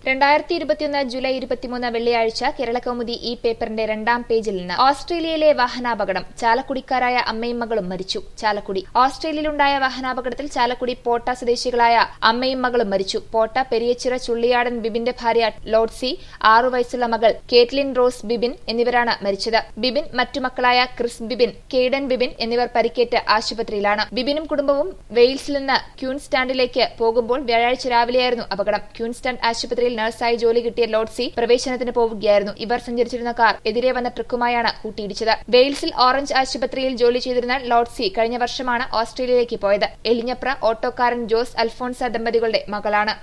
2021 July 23 വെള്ളിയാഴ്ച കേരളകൗമുദി ഈ പേപ്പറിന്റെ രണ്ടാം പേജിൽ നിന്ന് ഓസ്ട്രേലിയയിലെ വാഹനാപകടം. ചാലക്കുടിക്കാരായ അമ്മയും മകളും മരിച്ചു. ചാലക്കുടി. ഓസ്ട്രേലിയയിലുണ്ടായ വാഹനാപകടത്തിൽ ചാലക്കുടി പോട്ട സ്വദേശികളായ അമ്മയും മകളും മരിച്ചു. പോട്ട പെരിയച്ചിറ ചുള്ളിയാടൻ ബിബിന്റെ ഭാര്യ ലോഡ്സി, 6 വയസ്സുള്ള മകൾ കേറ്റ്ലിൻ റോസ് ബിബിൻ എന്നിവരാണ് മരിച്ചത്. ബിബിൻ, മറ്റു മക്കളായ ക്രിസ് ബിബിൻ, കെയ്ഡൻ ബിബിൻ എന്നിവർ പരിക്കേറ്റ് ആശുപത്രിയിലാണ്. ബിബിനും കുടുംബവും വെയിൽസിൽ നിന്ന് ക്യൂൻസ്റ്റാൻഡിലേക്ക് പോകുമ്പോൾ വ്യാഴാഴ്ച രാവിലെയായിരുന്നു അപകടം. ക്യൂൻസ്റ്റാൻഡ് ആശുപത്രിയിൽ നഴ്സായി ജോലി കിട്ടിയ ലോഡ്സി പ്രവേശനത്തിന് പോവുകയായിരുന്നു. ഇവർ സഞ്ചരിച്ചിരുന്ന കാർ എതിരെ വന്ന ട്രക്കുമായാണ് കൂട്ടിയിടിച്ചത്. വെയിൽസിൽ ഓറഞ്ച് ആശുപത്രിയിൽ ജോലി ചെയ്തിരുന്ന ലോഡ്സി കഴിഞ്ഞ വർഷമാണ് ഓസ്ട്രേലിയയിലേക്ക് പോയത്. എലിഞ്ഞപ്ര ഓട്ടോക്കാരൻ ജോസ് അൽഫോൺസ ദമ്പതികളുടെ മകളാണ്.